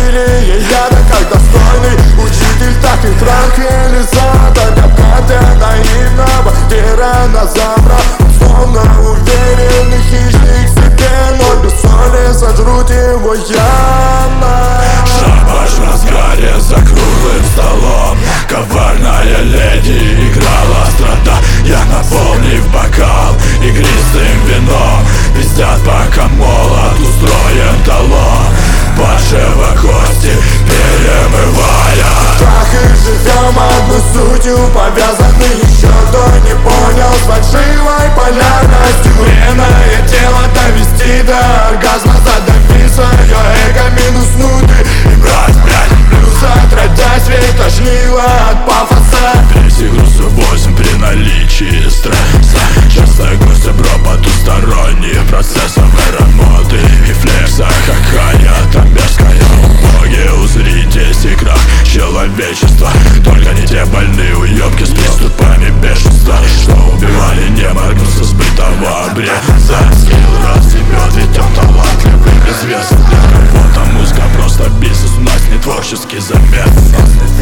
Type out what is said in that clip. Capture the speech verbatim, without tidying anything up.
Вампирия яда, как достойный учитель, так и транквилизатор. Обкаты наивного тиранозавра, словно уверенный хищник в себе, но без соли сожрут его явно. Шабаш в разгаре за круглым столом, коварная леди играла страда. Я, наполнив бокал игристым вином, пиздят, пока молот устроен талон, падшего кости перемывая. Так и живем одной сутью повязаны, еще кто не понял с фальшивой полярностью. Вредное тело довести до оргазма, задави свое эго минус внутрь и брать, блядь, плюс отродясь, ведь тошнило от пафоса. Пересигрузу восемь при наличии стресса, частая гостья бро потусторонних процессов и работы и флекса. Какая-то мерзкая боги, узритесь и крах человечества. Только не те больные уебки с приступами бешенства, что убивали, не моргнув со сбытого обреза. Скилл разъебет, ведь он талантливый, известен для кого-то музыка просто бизнес. У нас не творческий замес.